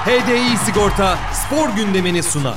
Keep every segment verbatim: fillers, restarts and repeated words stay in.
H D I Sigorta spor gündemini sunar.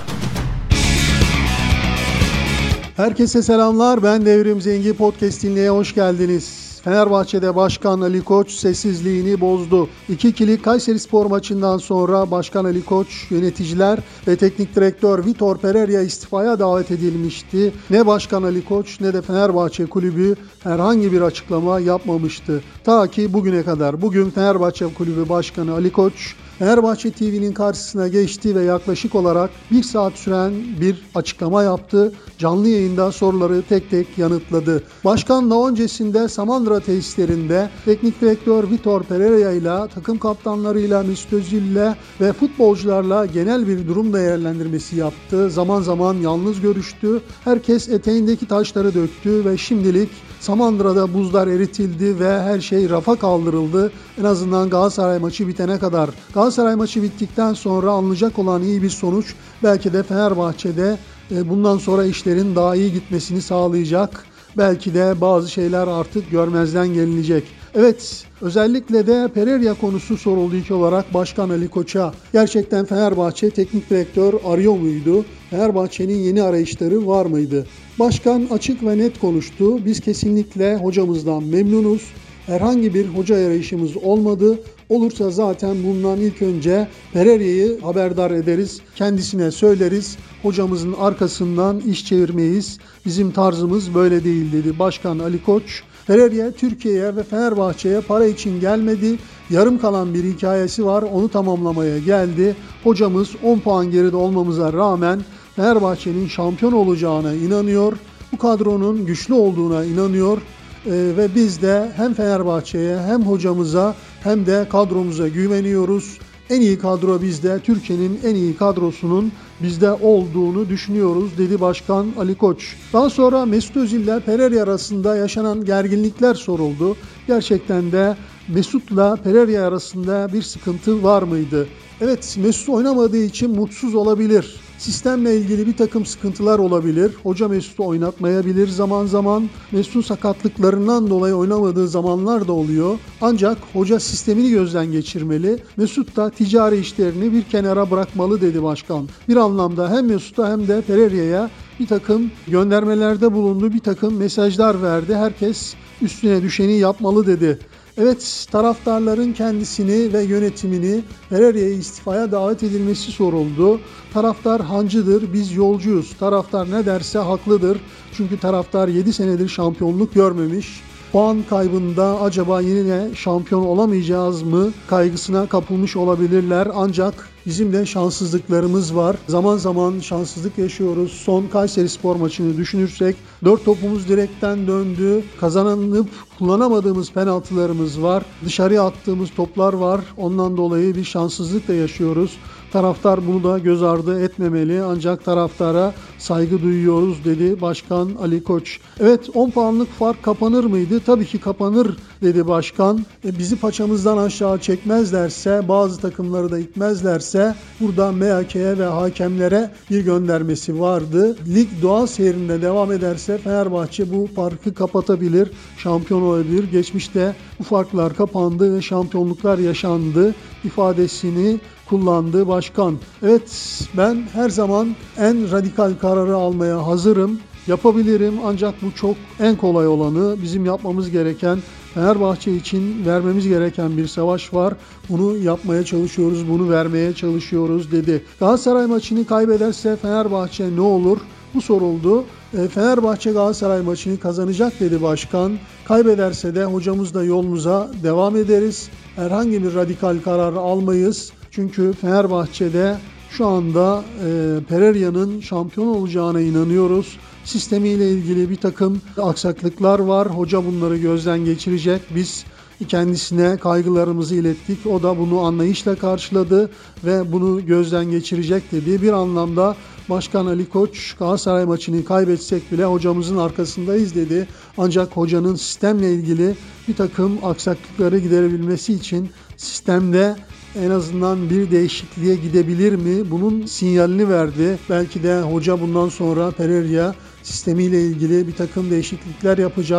Herkese selamlar. Ben Devrim Zengi. Podcast dinleye hoş geldiniz. Fenerbahçe'de Başkan Ali Koç sessizliğini bozdu. iki ikilik Kayserispor maçından sonra Başkan Ali Koç, yöneticiler ve teknik direktör Vitor Pereira istifaya davet edilmişti. Ne Başkan Ali Koç ne de Fenerbahçe Kulübü herhangi bir açıklama yapmamıştı. Ta ki bugüne kadar. Bugün Fenerbahçe Kulübü Başkanı Ali Koç Fenerbahçe T V'nin karşısına geçti ve yaklaşık olarak bir saat süren bir açıklama yaptı. Canlı yayında soruları tek tek yanıtladı. Başkan daha öncesinde Samandıra tesislerinde teknik direktör Vitor Pereira ile takım kaptanlarıyla, Mesut Özil'le ve futbolcularla genel bir durum değerlendirmesi yaptı. Zaman zaman yalnız görüştü. Herkes eteğindeki taşları döktü ve şimdilik Samandıra'da buzlar eritildi ve her şey rafa kaldırıldı. En azından Galatasaray maçı bitene kadar. Galatasaray maçı bittikten sonra alınacak olan iyi bir sonuç belki de Fenerbahçe'de bundan sonra işlerin daha iyi gitmesini sağlayacak. Belki de bazı şeyler artık görmezden gelinecek. Evet, özellikle de Pereira konusu soruldu ilk olarak Başkan Ali Koç'a. Gerçekten Fenerbahçe teknik direktör arıyor muydu? Fenerbahçe'nin yeni arayışları var mıydı? Başkan açık ve net konuştu. Biz kesinlikle hocamızdan memnunuz. Herhangi bir hoca arayışımız olmadı. Olursa zaten bundan ilk önce Pereira'yı haberdar ederiz. Kendisine söyleriz. Hocamızın arkasından iş çevirmeyiz. Bizim tarzımız böyle değil dedi Başkan Ali Koç. Pereira Türkiye'ye ve Fenerbahçe'ye para için gelmedi. Yarım kalan bir hikayesi var. Onu tamamlamaya geldi. Hocamız on puan geride olmamıza rağmen Fenerbahçe'nin şampiyon olacağına inanıyor. Bu kadronun güçlü olduğuna inanıyor. Ee, ve biz de hem Fenerbahçe'ye hem hocamıza hem de kadromuza güveniyoruz. En iyi kadro bizde, Türkiye'nin en iyi kadrosunun bizde olduğunu düşünüyoruz dedi Başkan Ali Koç. Daha sonra Mesut Özil ile Pereira arasında yaşanan gerginlikler soruldu. Gerçekten de Mesut'la Pereira arasında bir sıkıntı var mıydı? Evet, Mesut oynamadığı için mutsuz olabilir. Sistemle ilgili bir takım sıkıntılar olabilir. Hoca Mesut'u oynatmayabilir zaman zaman. Mesut'un sakatlıklarından dolayı oynamadığı zamanlar da oluyor. Ancak hoca sistemini gözden geçirmeli. Mesut da ticari işlerini bir kenara bırakmalı dedi başkan. Bir anlamda hem Mesut'a hem de Pereira'ya bir takım göndermelerde bulundu, bir takım mesajlar verdi. Herkes üstüne düşeni yapmalı dedi. Evet, taraftarların kendisini ve yönetimini Pereira'ya istifaya davet edilmesi soruldu. Taraftar hancıdır, biz yolcuyuz. Taraftar ne derse haklıdır. Çünkü taraftar yedi senedir şampiyonluk görmemiş. Puan kaybında acaba yine şampiyon olamayacağız mı kaygısına kapılmış olabilirler. Ancak bizim de şanssızlıklarımız var. Zaman zaman şanssızlık yaşıyoruz. Son Kayserispor maçını düşünürsek dört topumuz direkten döndü. Kazanıp kullanamadığımız penaltılarımız var. Dışarıya attığımız toplar var. Ondan dolayı bir şanssızlık da yaşıyoruz. Taraftar bunu da göz ardı etmemeli, ancak taraftara saygı duyuyoruz dedi Başkan Ali Koç. Evet, on puanlık fark kapanır mıydı? Tabii ki kapanır dedi Başkan. E, bizi paçamızdan aşağı çekmezlerse, bazı takımları da itmezlerse burada M H K'ye ve hakemlere bir göndermesi vardı. Lig doğal seyrinde devam ederse Fenerbahçe bu farkı kapatabilir, şampiyon olabilir. Geçmişte bu farklar kapandı ve şampiyonluklar yaşandı ifadesini kullandı başkan. Evet, ben her zaman en radikal kararı almaya hazırım. Yapabilirim, ancak bu çok en kolay olanı. Bizim yapmamız gereken, Fenerbahçe için vermemiz gereken bir savaş var. Bunu yapmaya çalışıyoruz, bunu vermeye çalışıyoruz dedi. Galatasaray maçını kaybederse Fenerbahçe ne olur? Bu soruldu. Fenerbahçe Galatasaray maçını kazanacak dedi başkan. Kaybederse de hocamızla yolumuza devam ederiz. Herhangi bir radikal karar almayız. Çünkü Fenerbahçe'de şu anda e, Pereira'nın şampiyon olacağına inanıyoruz. Sistemiyle ilgili bir takım aksaklıklar var. Hoca bunları gözden geçirecek. Biz kendisine kaygılarımızı ilettik. O da bunu anlayışla karşıladı ve bunu gözden geçirecek dedi. Bir anlamda Başkan Ali Koç, Galatasaray maçını kaybetsek bile hocamızın arkasındayız dedi. Ancak hocanın sistemle ilgili bir takım aksaklıkları giderebilmesi için sistemde en azından bir değişikliğe gidebilir mi? Bunun sinyalini verdi. Belki de hoca bundan sonra Pereira sistemiyle ilgili bir takım değişiklikler yapacak.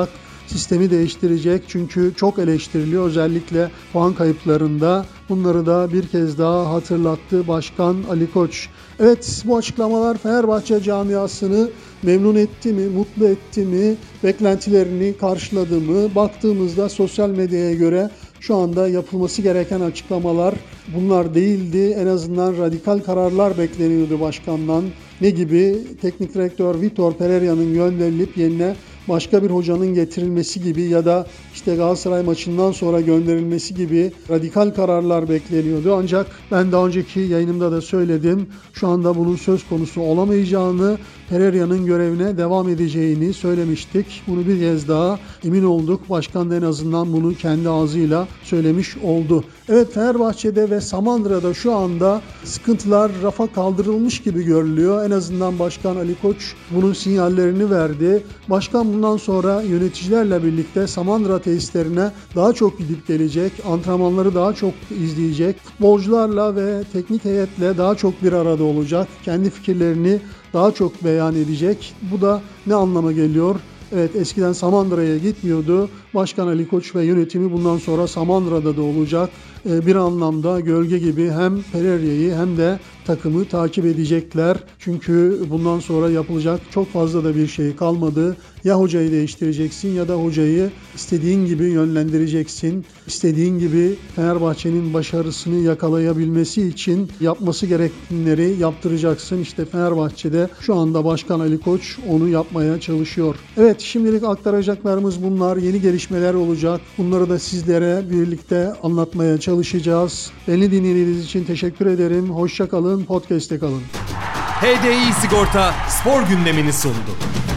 sistemi değiştirecek. Çünkü çok eleştiriliyor özellikle puan kayıplarında. Bunları da bir kez daha hatırlattı Başkan Ali Koç. Evet, bu açıklamalar Fenerbahçe camiasını memnun etti mi, mutlu etti mi, beklentilerini karşıladı mı? Baktığımızda sosyal medyaya göre şu anda yapılması gereken açıklamalar bunlar değildi. En azından radikal kararlar bekleniyordu başkandan. Ne gibi? Teknik direktör Vitor Pereira'nın gönderilip yerine başka bir hocanın getirilmesi gibi ya da işte Galatasaray maçından sonra gönderilmesi gibi radikal kararlar bekleniyordu. Ancak ben daha önceki yayınımda da söyledim. Şu anda bunun söz konusu olamayacağını, Pereira'nın görevine devam edeceğini söylemiştik. Bunu bir kez daha emin olduk. Başkan da en azından bunu kendi ağzıyla söylemiş oldu. Evet, Fenerbahçe'de ve Samandıra'da şu anda sıkıntılar rafa kaldırılmış gibi görülüyor. En azından Başkan Ali Koç bunun sinyallerini verdi. Başkan bundan sonra yöneticilerle birlikte Samandıra tesislerine daha çok gidip gelecek, antrenmanları daha çok izleyecek, futbolcularla ve teknik heyetle daha çok bir arada olacak, kendi fikirlerini daha çok beyan edecek. Bu da ne anlama geliyor? Evet, eskiden Samandıra'ya gitmiyordu. Başkan Ali Koç ve yönetimi bundan sonra Samandıra'da da olacak. Bir anlamda gölge gibi hem Pereira'yı hem de takımı takip edecekler. Çünkü bundan sonra yapılacak çok fazla da bir şey kalmadı. Ya hocayı değiştireceksin ya da hocayı istediğin gibi yönlendireceksin. İstediğin gibi Fenerbahçe'nin başarısını yakalayabilmesi için yapması gerekenleri yaptıracaksın. İşte Fenerbahçe'de şu anda Başkan Ali Koç onu yapmaya çalışıyor. Evet, şimdilik aktaracaklarımız bunlar. Yeni gelişmeler olacak. Bunları da sizlere birlikte anlatmaya çalışacağız. Beni dinlediğiniz için teşekkür ederim. Hoşça kalın, podcast'te kalın. H D I Sigorta spor gündemini sundu.